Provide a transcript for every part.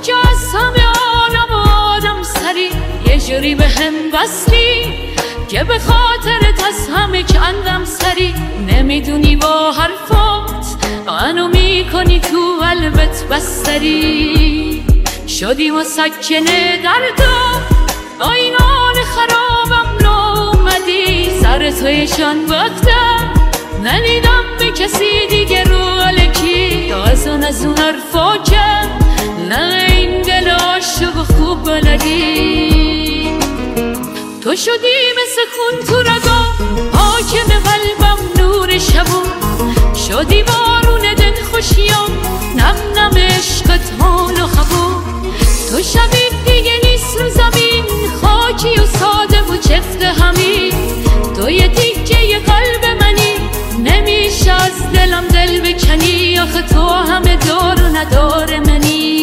جا از همه عالم و آدم سری یه جوری به هم وصلی که به خاطرت از همه کندم سری. نمیدونی با حرفات منو میکنی تو قلبت بستری. شدی مسکنه دردم با این حال خرابم رو اومدی. سر تویشان وقتم ندیدم به کسی دیگه رو الکی. از اون حرفا که نه این دل عاشق خوب بلدی. تو شدی مثل خون تو رگا حاکم قلبم نور شبو. شدی بارون دل خوشیام نم نم عشقت حال و خبو. تو شبیه دیگه نیست رو زمین خاکی و ساده و چفت همین. تو یه تیکه یه قلب منی نمیشه از دلم دل بکنی. آخه تو همه دار و ندار منی.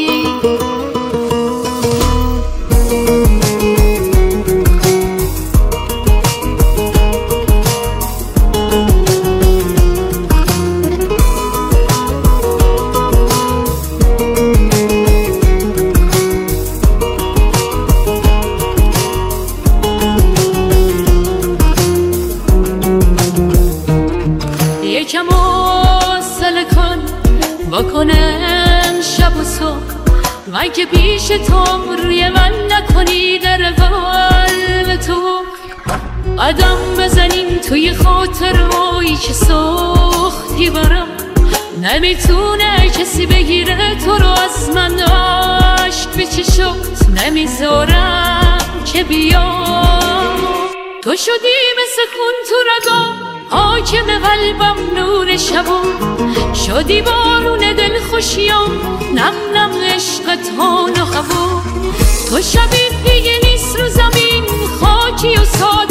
یکم حوصله کن بکنم شب و صبح. من که پیش تو روی من نکنی در قلب تو. قدم بزنیم توی خاطرهایی که ساختی برام. نمیتونه کسی بگیره تو رو از من. عشق به چشات نمیذارم که بیام. تو شدی مثل خون تو رگام حاکم قلبم نور شبو. شدی بارون دل خوشیام نم نم عشقت حال و هوا. تو شبیه دیگه نیست رو زمین خاکی و ساده